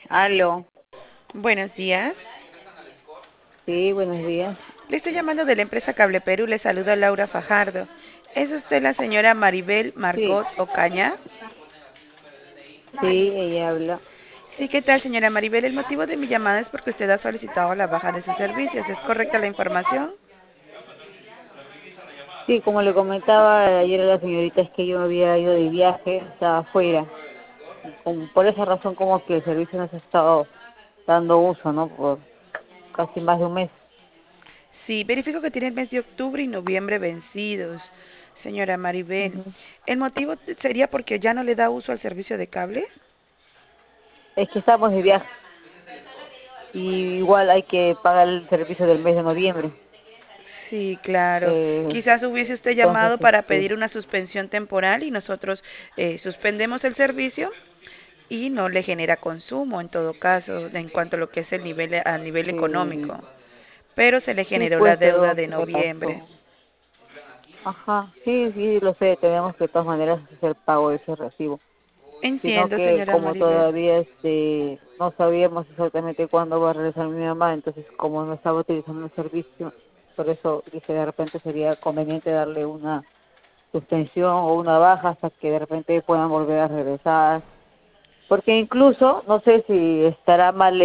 Aló, Buenos días. sí, buenos días. Le estoy llamando de la empresa Cable Perú. Le saluda Laura Fajardo. ¿Es usted la señora Maribel Sí, Margot Ocaña? sí, ella habla. Sí, ¿qué tal, señora Maribel? El motivo de mi llamada es porque usted ha solicitado la baja de sus servicios. ¿Es correcta la información? Sí, como le comentaba ayer a la señorita, es que yo había ido de viaje, estaba afuera. Y por esa razón como que el servicio no se ha estado dando uso, ¿no? Por casi más de un mes. Sí, verifico que tiene el mes de octubre y noviembre vencidos, señora Maribel. Ujú. ¿El motivo sería porque ya no le da uso al servicio de cable? Es que estamos de viaje y igual hay que pagar el servicio del mes de noviembre. Sí, claro. Eh, Quizás hubiese usted entonces, llamado para pedir una suspensión temporal y nosotros suspendemos el servicio y no le genera consumo en todo caso en cuanto a lo que es el nivel a nivel sí, económico, pero se le sí, generó la pues, deuda pero de ¿qué me noviembre. pasó? Ajá, sí, sí, lo sé, tenemos que de todas maneras hacer pago de ese recibo. Sino Entiendo, que señora como Maribel. todavía no sabíamos exactamente cuándo va a regresar mi mamá, entonces como no estaba utilizando el servicio, por eso dije de repente sería conveniente darle una suspensión o una baja hasta que de repente puedan volver a regresar, porque incluso no sé si estará mal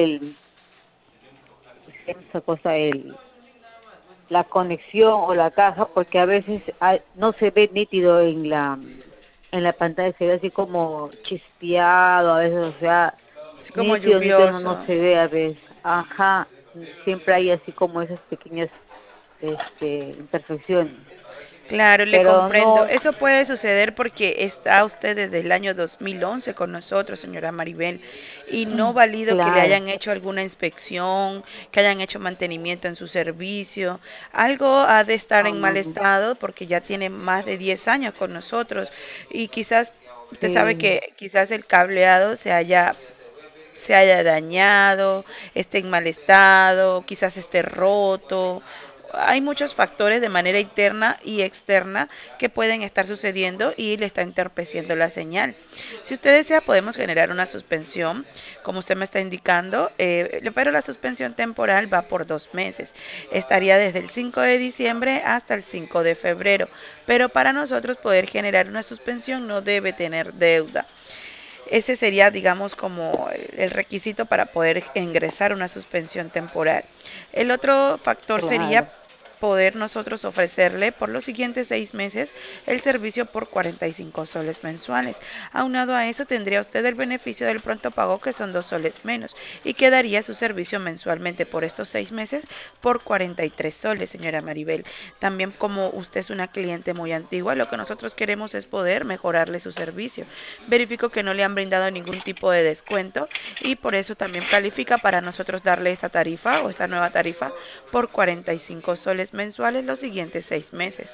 esa cosa, la conexión o la caja, porque a veces no se ve nítido en la pantalla, se ve así como chispeado, a veces, o sea, Así como nítido no lluvioso. se ve a veces. Ajá, siempre hay así como esas pequeñas imperfecciones. Claro, le Pero comprendo. no, Eso puede suceder porque está usted desde el año 2011 con nosotros, señora Maribel, y no valido que le claro, hayan hecho alguna inspección, que hayan hecho mantenimiento en su servicio. Algo ha de estar no, en mal no, no. estado porque ya tiene más de 10 años con nosotros y quizás usted sabe Sí, que quizás el cableado se haya dañado, esté en mal estado, quizás esté roto. Hay muchos factores de manera interna y externa que pueden estar sucediendo y le está entorpeciendo la señal. Si usted desea, podemos generar una suspensión, como usted me está indicando, pero la suspensión temporal va por 2 meses. Estaría desde el 5 de diciembre hasta el 5 de febrero, pero para nosotros poder generar una suspensión no debe tener deuda. Ese sería, digamos, como el requisito para poder ingresar una suspensión temporal. El otro factor sería claro. poder nosotros ofrecerle por los siguientes 6 meses el servicio por 45 soles mensuales. Aunado a eso tendría usted el beneficio del pronto pago que son 2 soles menos y quedaría su servicio mensualmente por estos 6 meses por 43 soles, señora Maribel. También como usted es una cliente muy antigua, lo que nosotros queremos es poder mejorarle su servicio. Verifico que no le han brindado ningún tipo de descuento y por eso también califica para nosotros darle esta tarifa o esta nueva tarifa por 45 soles mensuales los siguientes 6 meses.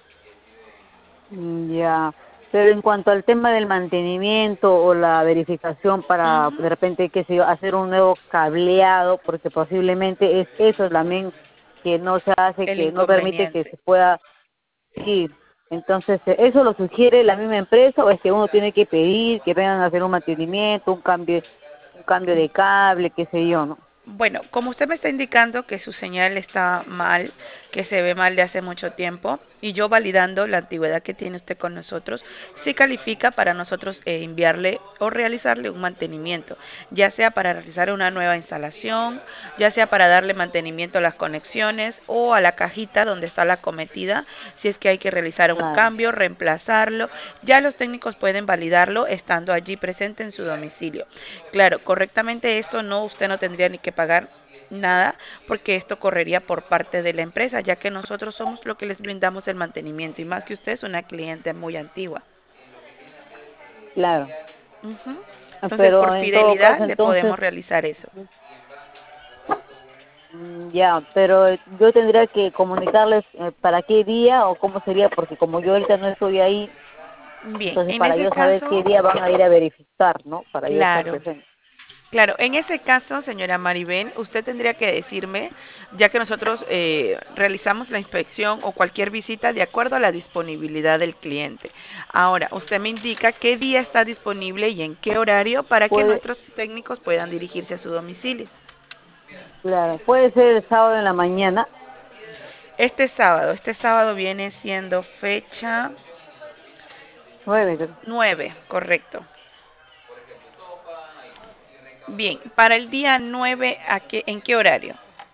Ya, pero en cuanto al tema del mantenimiento o la verificación para Ujú. de repente, qué sé yo, hacer un nuevo cableado, porque posiblemente es eso también que no se hace, El que no permite que inconveniente. se pueda ir. Entonces, ¿eso lo sugiere la misma empresa o es que uno tiene que pedir que vengan a hacer un mantenimiento, un cambio de cable, qué sé yo, ¿no? Bueno, como usted me está indicando que su señal está mal, que se ve mal de hace mucho tiempo, y yo validando la antigüedad que tiene usted con nosotros, sí califica para nosotros enviarle o realizarle un mantenimiento, ya sea para realizar una nueva instalación, ya sea para darle mantenimiento a las conexiones o a la cajita donde está la cometida, si es que hay que realizar un Claro, cambio, reemplazarlo, ya los técnicos pueden validarlo estando allí presente en su domicilio. Claro, correctamente esto no, usted no tendría ni que pagar nada porque esto correría por parte de la empresa, ya que nosotros somos lo que les brindamos el mantenimiento y más que usted es una cliente muy antigua. claro. Ujú. Entonces, por Pero en todo fidelidad caso, le entonces, podemos realizar eso. ya, pero yo tendría que comunicarles para qué día o cómo sería, porque como yo ahorita no estoy ahí, Bien, entonces en para ese yo saber qué caso, día van a ir a verificar, ¿no? Para yo estar claro. presente. Claro, en ese caso, señora Maribel, usted tendría que decirme, ya que nosotros realizamos la inspección o cualquier visita de acuerdo a la disponibilidad del cliente. Ahora, usted me indica qué día está disponible y en qué horario para que Puede, nuestros técnicos puedan dirigirse a su domicilio. claro, puede ser el sábado en la mañana, Este sábado viene siendo fecha 9, creo. 9, correcto. Bien, para el día 9, ¿en qué horario?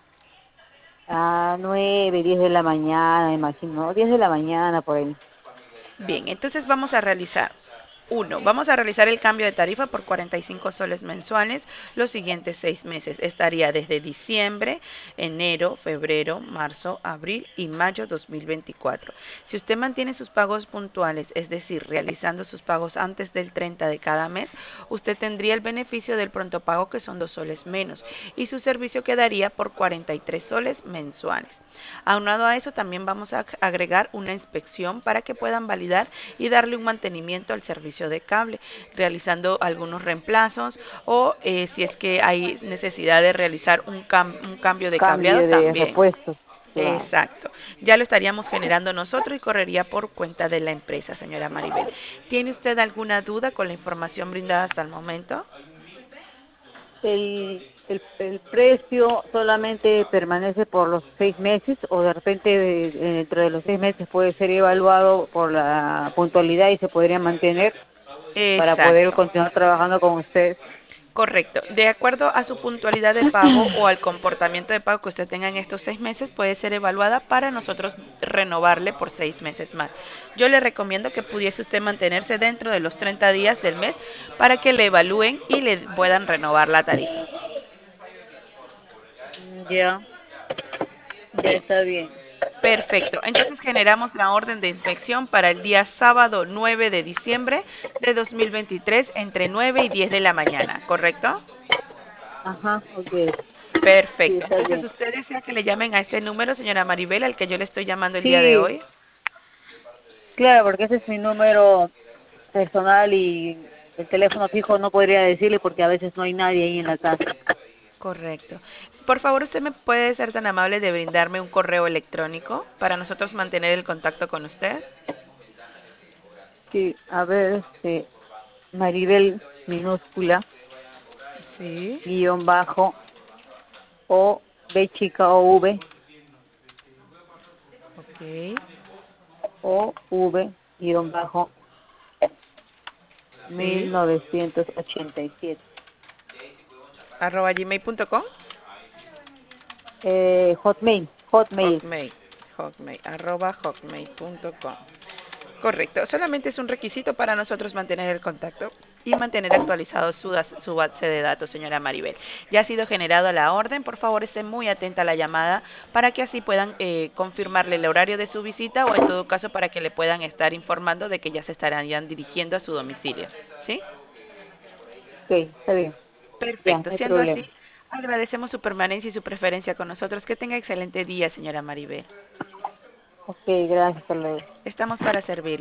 A 9, 10 de la mañana, imagino, ¿no? 10 de la mañana por ahí. Bien, entonces vamos a realizar. Uno, vamos a realizar el cambio de tarifa por 45 soles mensuales los siguientes 6 meses. Estaría desde diciembre, enero, febrero, marzo, abril y mayo 2024. Si usted mantiene sus pagos puntuales, es decir, realizando sus pagos antes del 30 de cada mes, usted tendría el beneficio del pronto pago que son 2 soles menos y su servicio quedaría por 43 soles mensuales. Aunado a eso, también vamos a agregar una inspección para que puedan validar y darle un mantenimiento al servicio de cable, realizando algunos reemplazos o si es que hay necesidad de realizar un cambio de cableado Cambio de también. repuestos, claro. Exacto. Ya lo estaríamos generando nosotros y correría por cuenta de la empresa, señora Maribel. ¿Tiene usted alguna duda con la información brindada hasta el momento? El precio solamente permanece por los 6 meses o de repente dentro de los 6 meses puede ser evaluado por la puntualidad y se podría mantener para poder Exacto. continuar trabajando con ustedes. Correcto. De acuerdo a su puntualidad de pago o al comportamiento de pago que usted tenga en estos 6 meses, puede ser evaluada para nosotros renovarle por 6 meses más. Yo le recomiendo que pudiese usted mantenerse dentro de los 30 días del mes para que le evalúen y le puedan renovar la tarifa. Ya, ya Bien, está bien. perfecto. Entonces generamos la orden de inspección para el día sábado 9 de diciembre de 2023 entre 9 y 10 de la mañana, ¿correcto? Ajá, ok, sí, Perfecto. está Entonces, bien. ¿usted desea que le llamen a este número, señora Maribel, al que yo le estoy llamando el día de Sí, hoy? claro, porque ese es mi número personal y el teléfono fijo no podría decirle porque a veces no hay nadie ahí en la casa. Correcto. Por favor, ¿usted me puede ser tan amable de brindarme un correo electrónico para nosotros mantener el contacto con usted? Sí, a ver, Maribel minúscula, Sí. guión bajo, o B chica o V, Ok. o V, guión bajo, Sí. 1987. Arroba gmail.com. Hotmail. Hotmail. Hotmail. Arroba hotmail.com. Correcto. Solamente es un requisito para nosotros mantener el contacto y mantener actualizado su base de datos, señora Maribel. Ya ha sido generada la orden. Por favor, esté muy atenta a la llamada para que así puedan confirmarle el horario de su visita o en todo caso para que le puedan estar informando de que ya se estarán ya dirigiendo a su domicilio. ¿Sí? Ok, está bien, ya, no Perfecto. hay Siendo problema. así, agradecemos su permanencia y su preferencia con nosotros. Que tenga excelente día, señora Maribel. Ok, gracias, hasta luego. Estamos para servir.